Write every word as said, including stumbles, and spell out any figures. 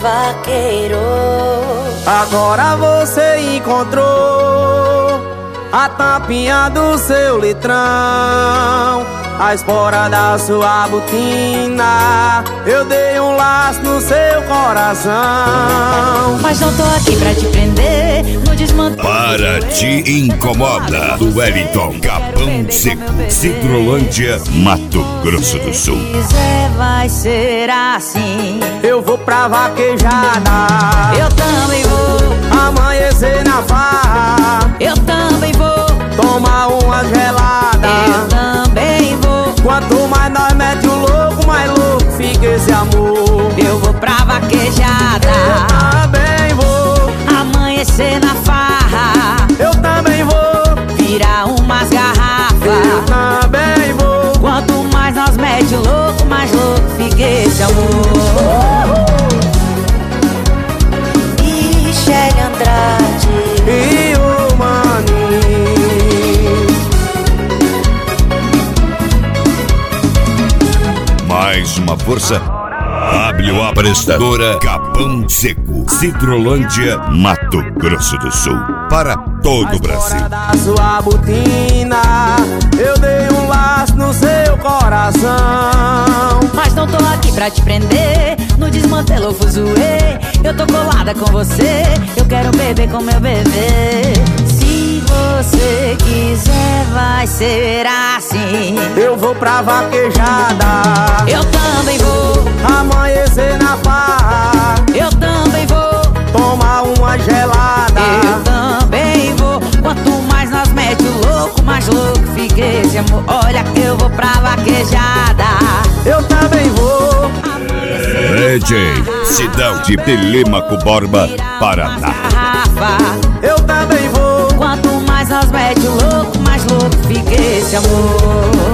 vaqueiro. Agora você encontrou a tampinha do seu litrão, a espora da sua botina. Eu dei um laço no seu coração. Mas não tô aqui pra te prender no desmanto. Para Te Incomoda, do Wellington, Capão Seco, Cidrolândia, Mato Grosso do Sul. Se quiser vai ser assim. Eu vou pra vaquejada, Eu também vou, amanhecer na farra, eu também vou, tomar uma gelada. eu também vou. Quanto mais nós mete o louco, mais louco fica esse amor. Eu vou pra vaquejada, Eu também vou, amanhecer na farra, eu também vou, virar umas eu garrafas. também vou. Quanto mais nós mete o louco, mais louco fica esse amor. Michele Andrade E o maninho. Mais uma força. W A Prestadora, Capão Seco, Cidrolândia, Mato Grosso do Sul. Para todo o Brasil. Fora da sua botina, eu dei um laço no seu coração. Mas não tô aqui pra te prender no desmantelo fuzuê. Eu tô colada com você, eu quero beber com meu bebê. Se você quiser vai ser assim. Eu vou pra vaquejada, Eu também vou, amanhecer na farra, eu também vou, tomar uma gelada. eu também vou. Quanto mais nós mete o louco, mais louco fica esse amor. Olha que eu vou pra vaquejada, Eu também vou, D J Sidão de Telêmaco Borba, Paraná. garrafa. eu também vou. Quanto mais nós mete o louco, mais louco fica esse amor.